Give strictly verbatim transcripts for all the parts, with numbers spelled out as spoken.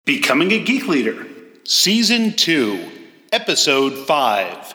Becoming a Geek Leader, Season two, Episode five.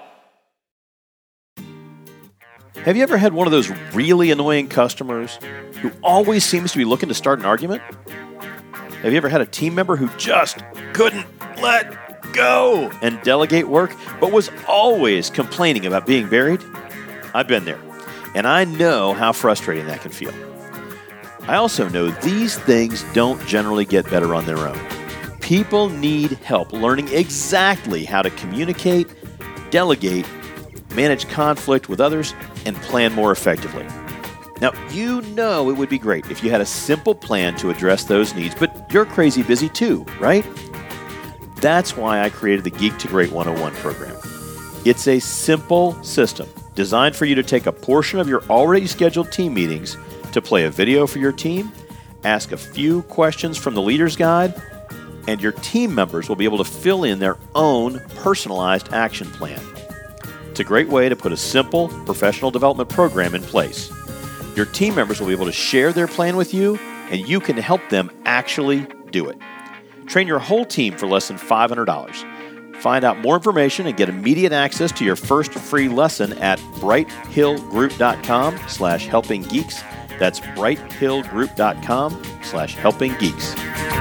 Have you ever had one of those really annoying customers who always seems to be looking to start an argument? Have you ever had a team member who just couldn't let go and delegate work, but was always complaining about being buried? I've been there, and I know how frustrating that can feel. I also know these things don't generally get better on their own. People need help learning exactly how to communicate, delegate, manage conflict with others, and plan more effectively. Now, you know it would be great if you had a simple plan to address those needs, but you're crazy busy too, right? That's why I created the Geek to Great one oh one program. It's a simple system designed for you to take a portion of your already scheduled team meetings to play a video for your team, ask a few questions from the leader's guide, and your team members will be able to fill in their own personalized action plan. It's a great way to put a simple professional development program in place. Your team members will be able to share their plan with you, and you can help them actually do it. Train your whole team for less than five hundred dollars. Find out more information and get immediate access to your first free lesson at brighthillgroup.com slash helping geeks. That's brighthillgroup.com slash helping geeks.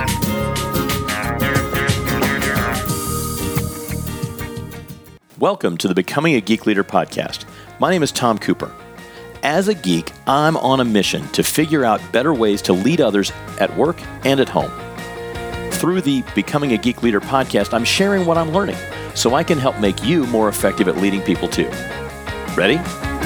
Welcome to the Becoming a Geek Leader podcast. My name is Tom Cooper. As a geek, I'm on a mission to figure out better ways to lead others at work and at home. Through the Becoming a Geek Leader podcast, I'm sharing what I'm learning so I can help make you more effective at leading people too. Ready?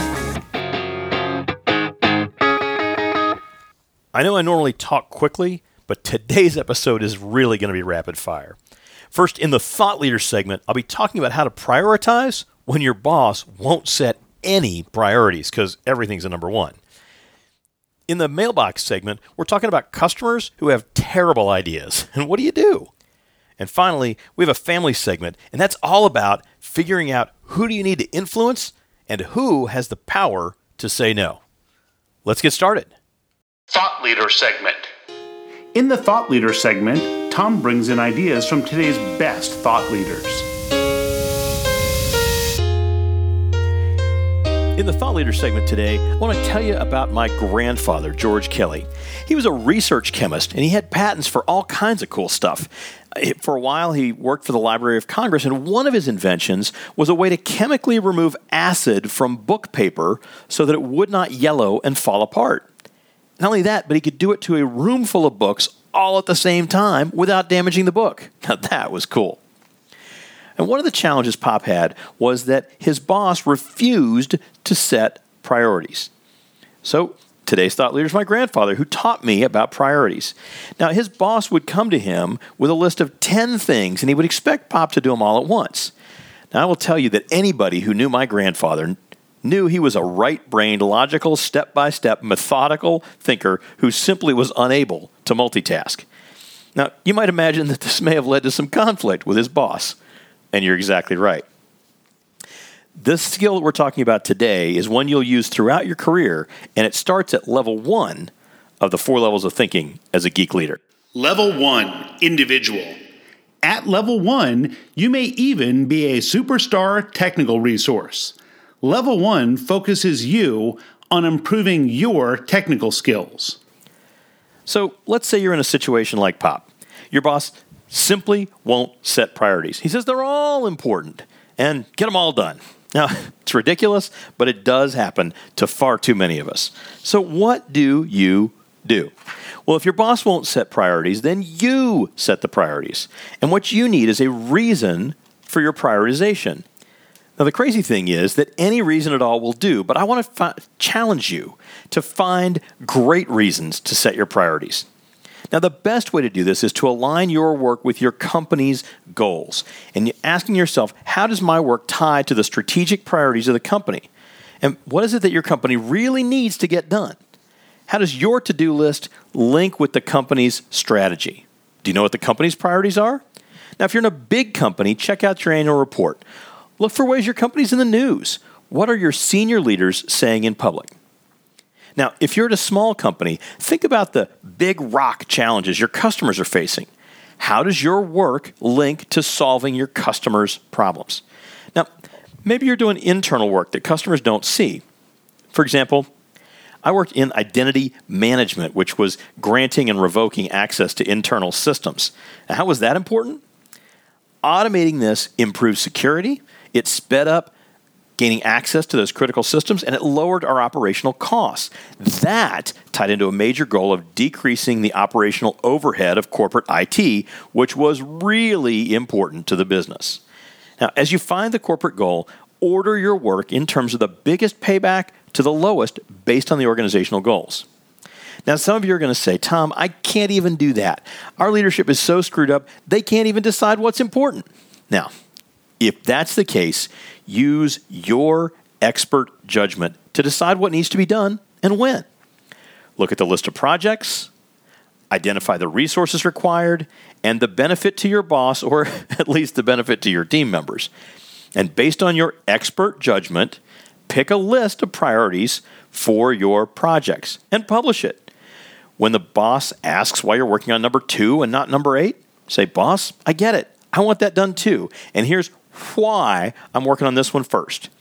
I know I normally talk quickly, but today's episode is really going to be rapid fire. First, in the Thought Leader segment, I'll be talking about how to prioritize when your boss won't set any priorities because everything's a number one. In the Mailbox segment, we're talking about customers who have terrible ideas. And what do you do? And finally, we have a family segment, and that's all about figuring out who do you need to influence and who has the power to say no. Let's get started. Thought Leader segment. In the Thought Leader segment, Tom brings in ideas from today's best thought leaders. In the Thought Leader segment today, I want to tell you about my grandfather, George Kelly. He was a research chemist, and he had patents for all kinds of cool stuff. For a while, he worked for the Library of Congress, and one of his inventions was a way to chemically remove acid from book paper so that it would not yellow and fall apart. Not only that, but he could do it to a room full of books all at the same time without damaging the book. Now that was cool. And one of the challenges Pop had was that his boss refused to set priorities. So today's thought leader is my grandfather, who taught me about priorities. Now his boss would come to him with a list of ten things, and he would expect Pop to do them all at once. Now I will tell you that anybody who knew my grandfather knew he was a right-brained, logical, step-by-step, methodical thinker who simply was unable to multitask. Now, you might imagine that this may have led to some conflict with his boss, and you're exactly right. This skill that we're talking about today is one you'll use throughout your career, and it starts at level one of the four levels of thinking as a geek leader. Level one, individual. At level one, you may even be a superstar technical resource. Level one focuses you on improving your technical skills. So let's say you're in a situation like Pop. Your boss simply won't set priorities. He says they're all important and get them all done. Now, it's ridiculous, but it does happen to far too many of us. So what do you do? Well, if your boss won't set priorities, then you set the priorities. And what you need is a reason for your prioritization. Now, the crazy thing is that any reason at all will do, but I want to fi- challenge you to find great reasons to set your priorities. Now, the best way to do this is to align your work with your company's goals. And you're asking yourself, how does my work tie to the strategic priorities of the company? And what is it that your company really needs to get done? How does your to-do list link with the company's strategy? Do you know what the company's priorities are? Now, if you're in a big company, check out your annual report. Look for ways your company's in the news. What are your senior leaders saying in public? Now, if you're at a small company, think about the big rock challenges your customers are facing. How does your work link to solving your customers' problems? Now, maybe you're doing internal work that customers don't see. For example, I worked in identity management, which was granting and revoking access to internal systems. Now, how was that important? Automating this improved security, it sped up gaining access to those critical systems, and it lowered our operational costs. That tied into a major goal of decreasing the operational overhead of corporate I T, which was really important to the business. Now, as you find the corporate goal, order your work in terms of the biggest payback to the lowest based on the organizational goals. Now, some of you are going to say, Tom, I can't even do that. Our leadership is so screwed up, they can't even decide what's important. Now, if that's the case, use your expert judgment to decide what needs to be done and when. Look at the list of projects, identify the resources required, and the benefit to your boss, or at least the benefit to your team members. And based on your expert judgment, pick a list of priorities for your projects and publish it. When the boss asks why you're working on number two and not number eight, say, boss, I get it. I want that done too. And here's why I'm working on this one first.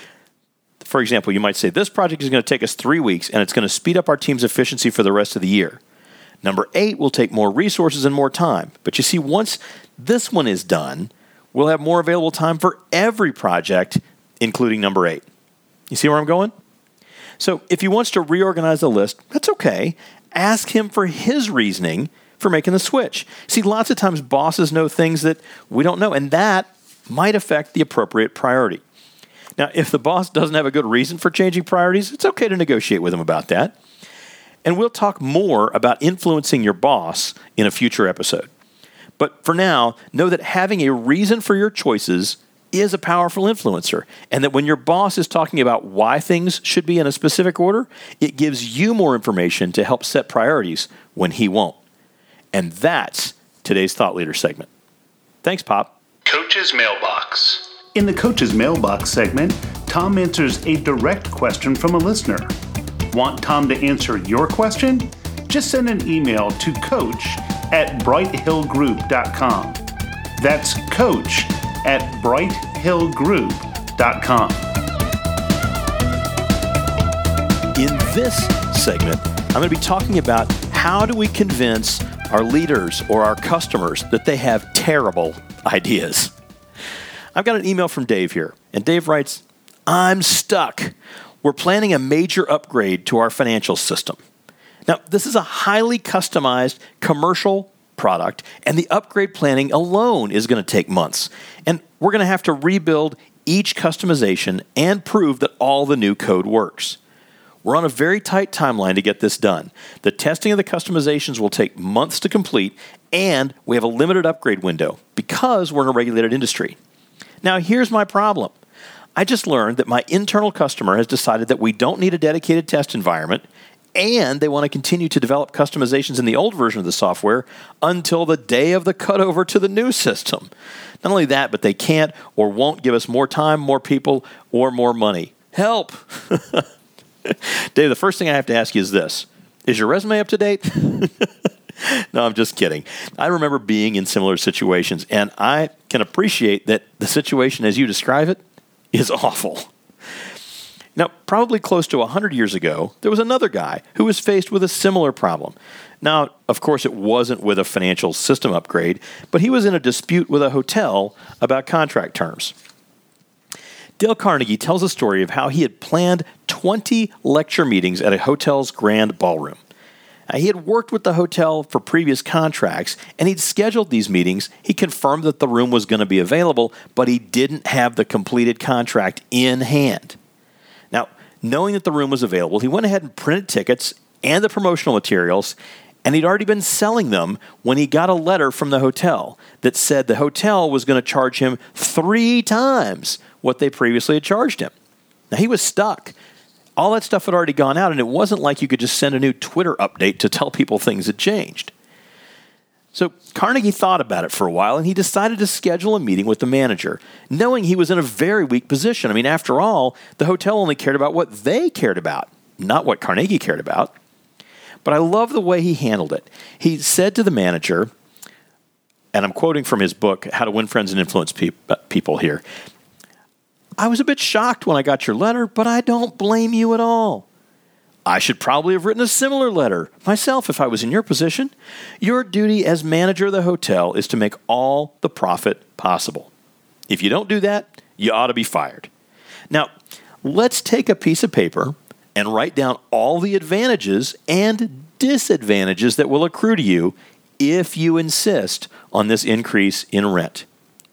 For example, you might say, this project is going to take us three weeks and it's going to speed up our team's efficiency for the rest of the year. Number eight will take more resources and more time. But you see, once this one is done, we'll have more available time for every project, including number eight. You see where I'm going? So if he wants to reorganize the list, that's okay. Ask him for his reasoning for making the switch. See, lots of times bosses know things that we don't know, and that might affect the appropriate priority. Now, if the boss doesn't have a good reason for changing priorities, it's okay to negotiate with him about that. And we'll talk more about influencing your boss in a future episode. But for now, know that having a reason for your choices is a powerful influencer, and that when your boss is talking about why things should be in a specific order, it gives you more information to help set priorities when he won't. And that's today's Thought Leader segment. Thanks, Pop. Coach's Mailbox. In the Coach's Mailbox segment, Tom answers a direct question from a listener. Want Tom to answer your question? Just send an email to coach at bright hill group dot com. That's coach at bright hill group dot com. In this segment, I'm going to be talking about how do we convince our leaders or our customers that they have terrible ideas. I've got an email from Dave here, and Dave writes, I'm stuck. We're planning a major upgrade to our financial system. Now, this is a highly customized commercial product, and the upgrade planning alone is going to take months. And we're going to have to rebuild each customization and prove that all the new code works. We're on a very tight timeline to get this done. The testing of the customizations will take months to complete, and we have a limited upgrade window because we're in a regulated industry. Now, here's my problem. I just learned that my internal customer has decided that we don't need a dedicated test environment, and they want to continue to develop customizations in the old version of the software until the day of the cutover to the new system. Not only that, but they can't or won't give us more time, more people, or more money. Help! Dave, the first thing I have to ask you is this. Is your resume up to date? No, I'm just kidding. I remember being in similar situations, and I can appreciate that the situation as you describe it is awful. Now, probably close to one hundred years ago, there was another guy who was faced with a similar problem. Now, of course, it wasn't with a financial system upgrade, but he was in a dispute with a hotel about contract terms. Dale Carnegie tells a story of how he had planned twenty lecture meetings at a hotel's grand ballroom. Now, he had worked with the hotel for previous contracts, and he'd scheduled these meetings. He confirmed that the room was going to be available, but he didn't have the completed contract in hand. Now, knowing that the room was available, he went ahead and printed tickets and the promotional materials, and he'd already been selling them when he got a letter from the hotel that said the hotel was going to charge him three times what they previously had charged him. Now, he was stuck. All that stuff had already gone out, and it wasn't like you could just send a new Twitter update to tell people things had changed. So Carnegie thought about it for a while, and he decided to schedule a meeting with the manager, knowing he was in a very weak position. I mean, after all, the hotel only cared about what they cared about, not what Carnegie cared about. But I love the way he handled it. He said to the manager, and I'm quoting from his book, How to Win Friends and Influence Pe- People here. I was a bit shocked when I got your letter, but I don't blame you at all. I should probably have written a similar letter myself if I was in your position. Your duty as manager of the hotel is to make all the profit possible. If you don't do that, you ought to be fired. Now, let's take a piece of paper and write down all the advantages and disadvantages that will accrue to you if you insist on this increase in rent.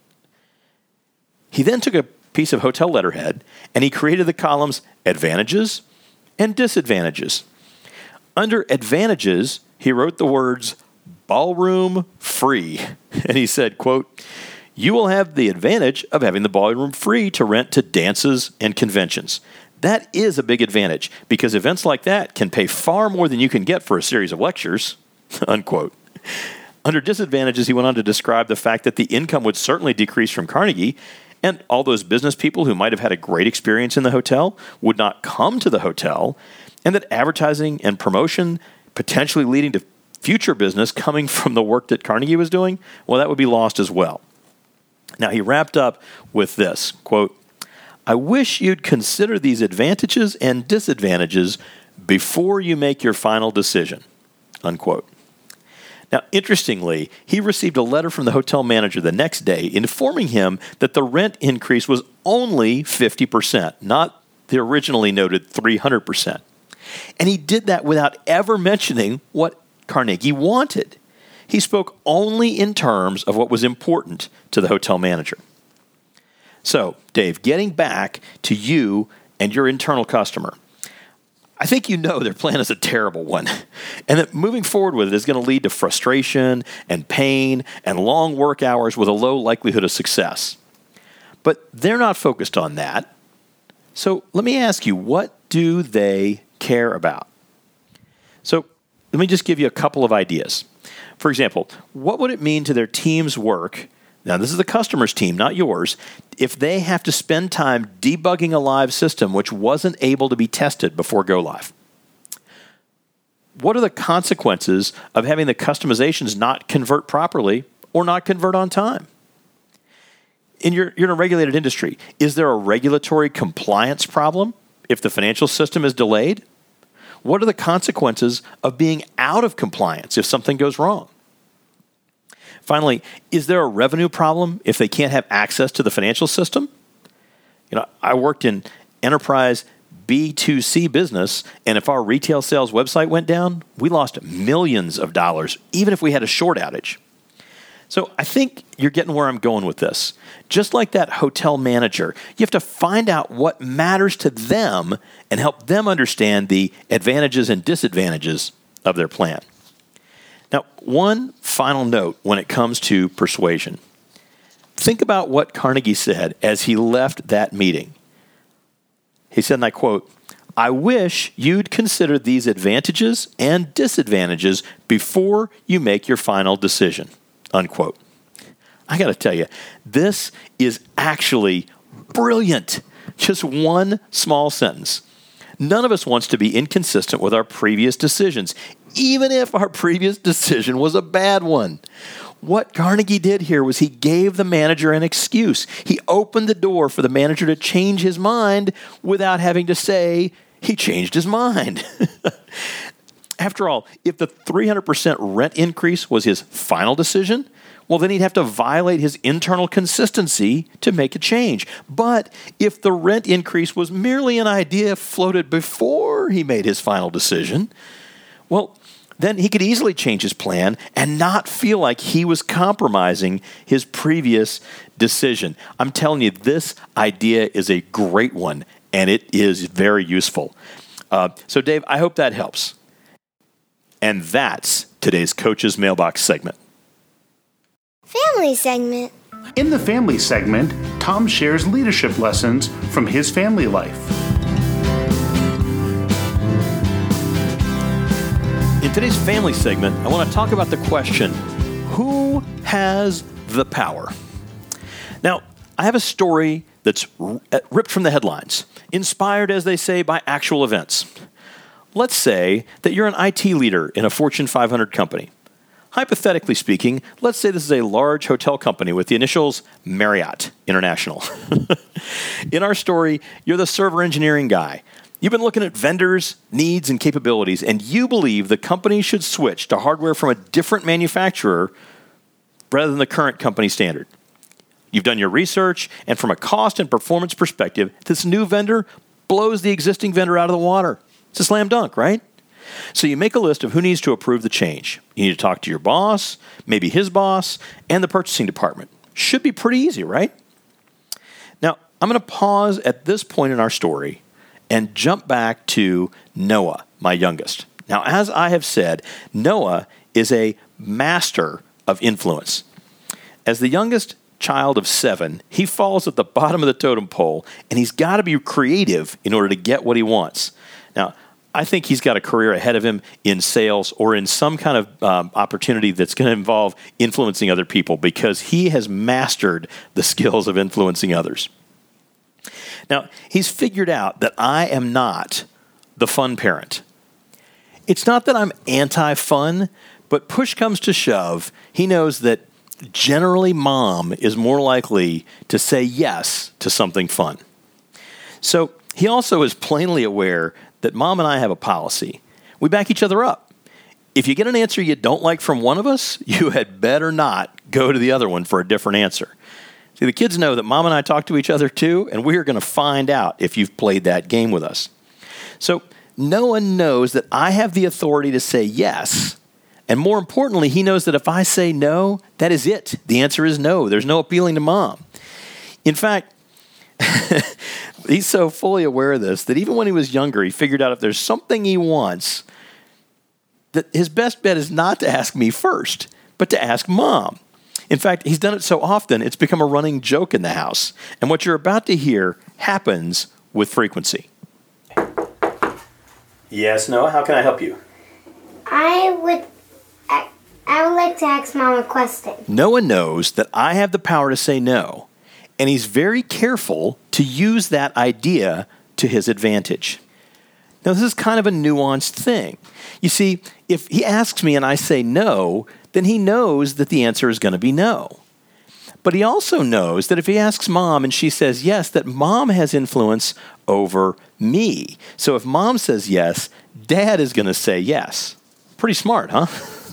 He then took a piece of hotel letterhead and he created the columns advantages and disadvantages. Under advantages, he wrote the words ballroom free. And he said, quote, you will have the advantage of having the ballroom free to rent to dances and conventions. That is a big advantage because events like that can pay far more than you can get for a series of lectures, unquote. Under disadvantages, he went on to describe the fact that the income would certainly decrease from Carnegie, and all those business people who might have had a great experience in the hotel would not come to the hotel, and that advertising and promotion potentially leading to future business coming from the work that Carnegie was doing, well, that would be lost as well. Now, he wrapped up with this, quote, I wish you'd consider these advantages and disadvantages before you make your final decision, unquote. Now, interestingly, he received a letter from the hotel manager the next day informing him that the rent increase was only fifty percent, not the originally noted three hundred percent. And he did that without ever mentioning what Carnegie wanted. He spoke only in terms of what was important to the hotel manager. So, Dave, getting back to you and your internal customer, I think you know their plan is a terrible one, and that moving forward with it is going to lead to frustration and pain and long work hours with a low likelihood of success. But they're not focused on that. So let me ask you, what do they care about? So let me just give you a couple of ideas. For example, what would it mean to their team's work? Now, this is the customer's team, not yours, if they have to spend time debugging a live system which wasn't able to be tested before go live? What are the consequences of having the customizations not convert properly or not convert on time? In your, you're in a regulated industry. Is there a regulatory compliance problem if the financial system is delayed? What are the consequences of being out of compliance if something goes wrong? Finally, is there a revenue problem if they can't have access to the financial system? You know, I worked in enterprise B two C business, and if our retail sales website went down, we lost millions of dollars, even if we had a short outage. So I think you're getting where I'm going with this. Just like that hotel manager, you have to find out what matters to them and help them understand the advantages and disadvantages of their plan. Now, one final note when it comes to persuasion. Think about what Carnegie said as he left that meeting. He said, and I quote, I wish you'd consider these advantages and disadvantages before you make your final decision, unquote. I got to tell you, this is actually brilliant. Just one small sentence. None of us wants to be inconsistent with our previous decisions, even if our previous decision was a bad one. What Carnegie did here was he gave the manager an excuse. He opened the door for the manager to change his mind without having to say he changed his mind. After all, if the three hundred percent rent increase was his final decision, well, then he'd have to violate his internal consistency to make a change. But if the rent increase was merely an idea floated before he made his final decision, well, then he could easily change his plan and not feel like he was compromising his previous decision. I'm telling you, this idea is a great one, and it is very useful. Uh, so, Dave, I hope that helps. And that's today's Coach's Mailbox segment. Family segment. In the family segment, Tom shares leadership lessons from his family life. In today's family segment, I want to talk about the question, who has the power? Now, I have a story that's ripped from the headlines, inspired, as they say, by actual events. Let's say that you're an I T leader in a Fortune five hundred company. hypothetically speaking, let's say this is a large hotel company with the initials Marriott International. In our story, you're the server engineering guy. You've been looking at vendors, needs, and capabilities, and you believe the company should switch to hardware from a different manufacturer rather than the current company standard. You've done your research, and from a cost and performance perspective, this new vendor blows the existing vendor out of the water. It's a slam dunk, right? So you make a list of who needs to approve the change. You need to talk to your boss, maybe his boss, and the purchasing department. Should be pretty easy, right? Now, I'm going to pause at this point in our story and jump back to Noah, my youngest. Now, as I have said, Noah is a master of influence. As the youngest child of seven, he falls at the bottom of the totem pole, and he's got to be creative in order to get what he wants. Now, I think he's got a career ahead of him in sales or in some kind of um, opportunity that's going to involve influencing other people because he has mastered the skills of influencing others. Now, he's figured out that I am not the fun parent. It's not that I'm anti-fun, but push comes to shove, he knows that generally mom is more likely to say yes to something fun. So he also is plainly aware that mom and I have a policy. We back each other up. If you get an answer you don't like from one of us, you had better not go to the other one for a different answer. See, the kids know that mom and I talk to each other too, and we are going to find out if you've played that game with us. So no one knows that I have the authority to say yes, and more importantly, he knows that if I say no, that is it. The answer is no. There's no appealing to mom. In fact, he's so fully aware of this that even when he was younger, he figured out if there's something he wants, that his best bet is not to ask me first, but to ask mom. In fact, he's done it so often, it's become a running joke in the house. And what you're about to hear happens with frequency. Yes, Noah, how can I help you? I would I, I would like to ask Mom a question. Noah knows that I have the power to say no, and he's very careful to use that idea to his advantage. Now, this is kind of a nuanced thing. You see, if he asks me and I say no, then he knows that the answer is going to be no. But he also knows that if he asks mom and she says yes, that mom has influence over me. So if mom says yes, dad is going to say yes. Pretty smart, huh?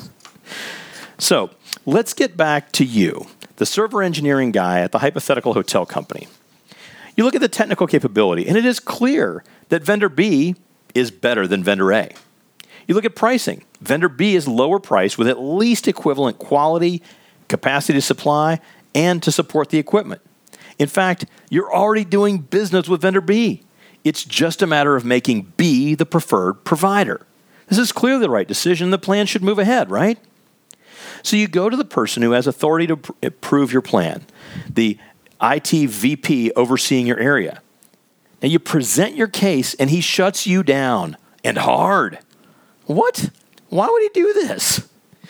So let's get back to you, the server engineering guy at the hypothetical hotel company. You look at the technical capability, and it is clear that vendor B is better than vendor A. You look at pricing. Vendor B is lower priced with at least equivalent quality, capacity to supply, and to support the equipment. In fact, you're already doing business with vendor B. It's just a matter of making B the preferred provider. This is clearly the right decision. The plan should move ahead, right? So you go to the person who has authority to pr- approve your plan, the I T V P overseeing your area. Now you present your case and he shuts you down, and hard. What? Why would he do this?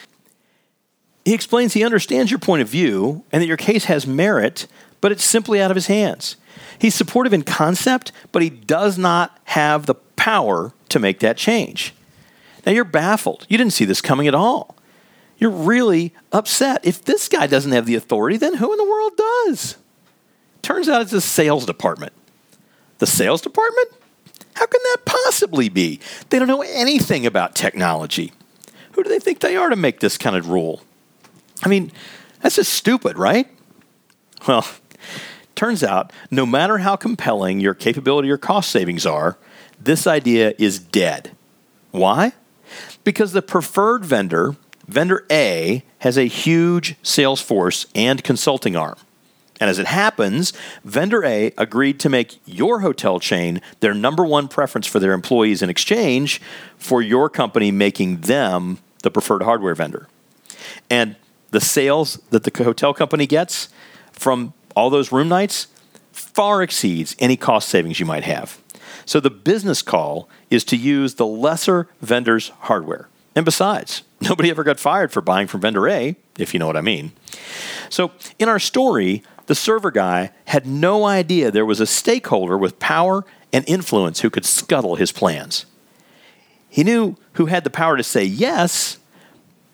He explains he understands your point of view and that your case has merit, but it's simply out of his hands. He's supportive in concept, but he does not have the power to make that change. Now you're baffled. You didn't see this coming at all. You're really upset. If this guy doesn't have the authority, then who in the world does? Turns out it's the sales department. The sales department? How can that possibly be? They don't know anything about technology. Who do they think they are to make this kind of rule? I mean, that's just stupid, right? Well, turns out no matter how compelling your capability or cost savings are, this idea is dead. Why? Because the preferred vendor, vendor A, has a huge sales force and consulting arm. And as it happens, vendor A agreed to make your hotel chain their number one preference for their employees in exchange for your company making them the preferred hardware vendor. And the sales that the hotel company gets from all those room nights far exceeds any cost savings you might have. So the business call is to use the lesser vendor's hardware. And besides, nobody ever got fired for buying from vendor A, if you know what I mean. So in our story, the server guy had no idea there was a stakeholder with power and influence who could scuttle his plans. He knew who had the power to say yes,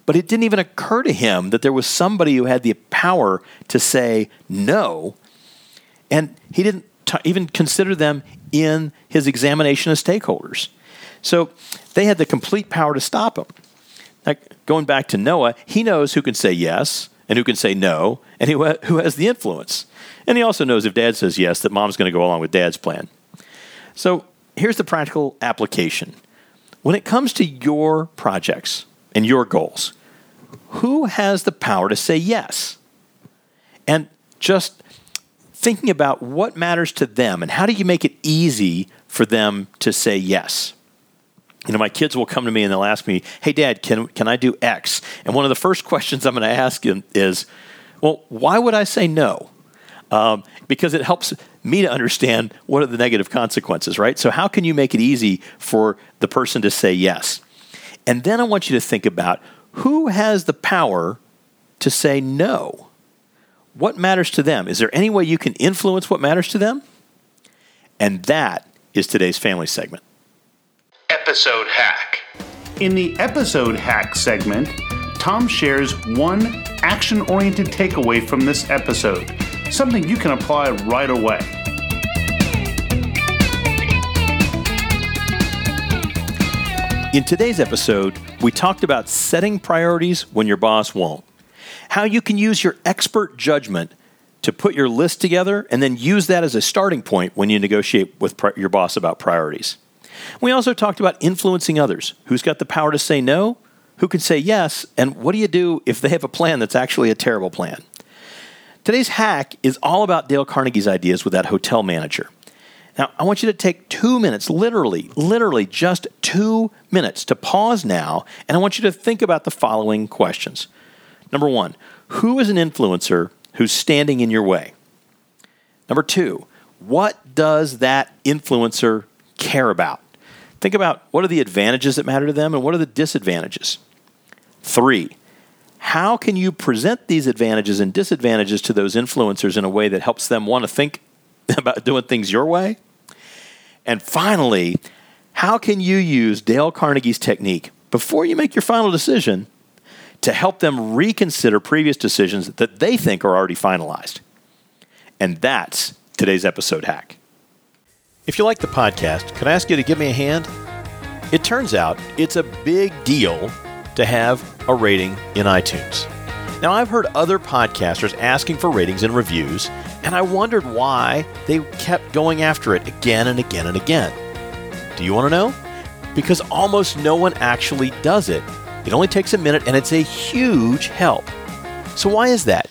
but it didn't even occur to him that there was somebody who had the power to say no, and he didn't t- even consider them in his examination of stakeholders. So they had the complete power to stop him. Now, going back to Noah, he knows who can say yes and who can say no, and who, ha- who has the influence. And he also knows if Dad says yes, that Mom's going to go along with Dad's plan. So here's the practical application. When it comes to your projects and your goals, who has the power to say yes? And just thinking about what matters to them and how do you make it easy for them to say yes? You know, my kids will come to me and they'll ask me, hey, Dad, can can I do X? And one of the first questions I'm going to ask them is, well, why would I say no? Um, because it helps me to understand what are the negative consequences, right? So how can you make it easy for the person to say yes? And then I want you to think about who has the power to say no? What matters to them? Is there any way you can influence what matters to them? And that is today's family segment. Episode Hack. In the Episode Hack segment, Tom shares one action-oriented takeaway from this episode, something you can apply right away. In today's episode, we talked about setting priorities when your boss won't, how you can use your expert judgment to put your list together and then use that as a starting point when you negotiate with pri- your boss about priorities. We also talked about influencing others. Who's got the power to say no? Who can say yes? And what do you do if they have a plan that's actually a terrible plan? Today's hack is all about Dale Carnegie's ideas with that hotel manager. Now, I want you to take two minutes, literally, literally just two minutes to pause now, and I want you to think about the following questions. Number one, who is an influencer who's standing in your way? Number two, what does that influencer care about? Think about what are the advantages that matter to them and what are the disadvantages. Three, how can you present these advantages and disadvantages to those influencers in a way that helps them want to think about doing things your way? And finally, how can you use Dale Carnegie's technique before you make your final decision to help them reconsider previous decisions that they think are already finalized? And that's today's episode hack. If you like the podcast, could I ask you to give me a hand? It turns out it's a big deal to have a rating in iTunes. Now, I've heard other podcasters asking for ratings and reviews, and I wondered why they kept going after it again and again and again. Do you want to know? Because almost no one actually does it. It only takes a minute, and it's a huge help. So why is that?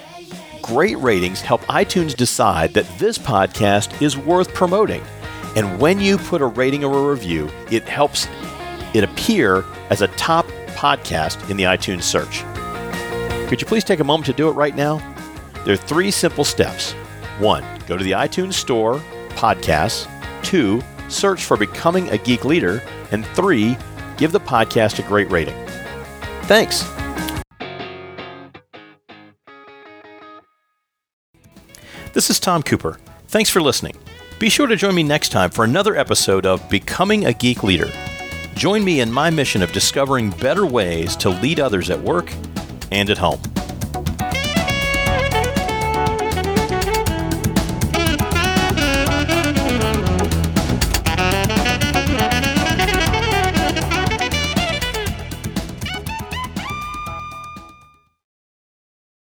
Great ratings help iTunes decide that this podcast is worth promoting. And when you put a rating or a review, it helps it appear as a top podcast in the iTunes search. Could you please take a moment to do it right now? There are three simple steps. One, go to the iTunes Store, Podcasts. Two, search for Becoming a Geek Leader. And three, give the podcast a great rating. Thanks. This is Tom Cooper. Thanks for listening. Be sure to join me next time for another episode of Becoming a Geek Leader. Join me in my mission of discovering better ways to lead others at work and at home.